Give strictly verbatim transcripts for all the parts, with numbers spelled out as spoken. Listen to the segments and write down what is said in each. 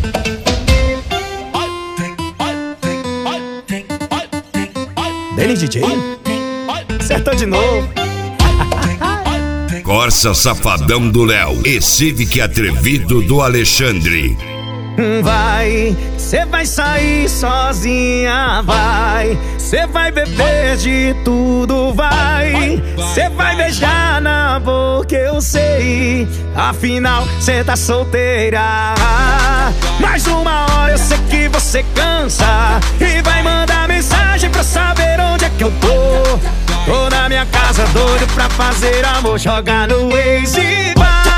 Denis D J? Acertou de novo. Corsa Safadão do Léo e Civic Atrevido do Alexandre. Vai, cê vai sair sozinha, vai. Cê vai beber de tudo, vai. Cê vai beijar na boca, eu sei. Afinal, cê tá solteira. Mais uma hora eu sei que você cansa e vai mandar mensagem pra saber onde é que eu tô. Tô na minha casa doido pra fazer amor. Joga no Waze e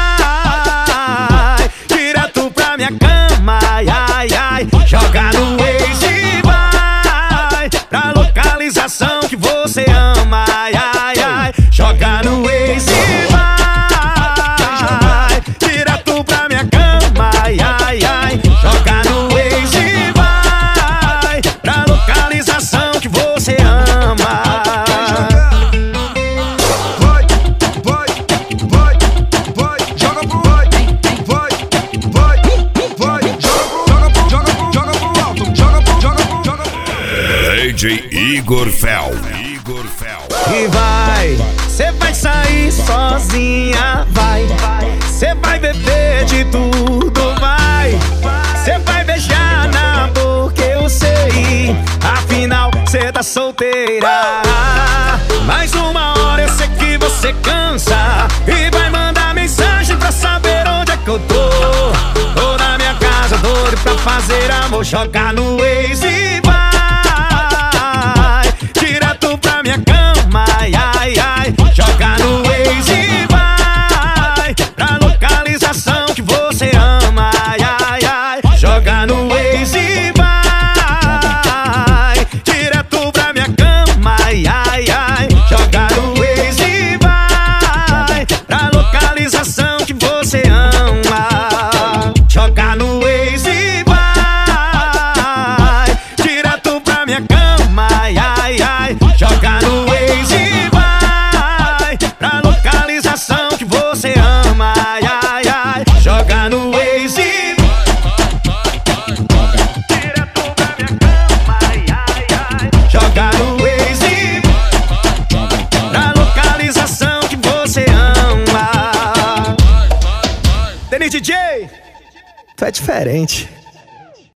vai direto pra minha cama, ai, ai, ai. Joga no Waze e vai pra localização que você ama, ai, ai, ai. Joga no Waze e vai direto pra minha cama, ai, ai, ai. Joga no Waze e vai pra localização que você ama. D J Igor Fel. Igor Fel. E vai, cê vai sair sozinha, vai. Cê vai beber de tudo, vai. Cê vai beijar na boca, eu sei. Afinal, cê tá solteira. Mais uma hora eu sei que você cansa e vai mandar mensagem pra saber onde é que eu tô. Tô na minha casa doido pra fazer amor. Joga no Waze e vai direto pra minha cama, ai, ai, ai. Joga no Waze e vai pra localização que você ama, ai, ai, ai. Joga no Waze e vai direto pra minha cama, ai, ai, ai. Joga no Waze e vai pra localização que você ama. Joga no Waze e vai direto pra minha cama, ai, ai, ai. Joga no Waze e vai pra localização que você ama, ai, ai, ai. Joga no Waze e direto pra minha cama, ai, ai, ai. Joga no Waze e pra localização que você ama. Denis D J, tu é diferente.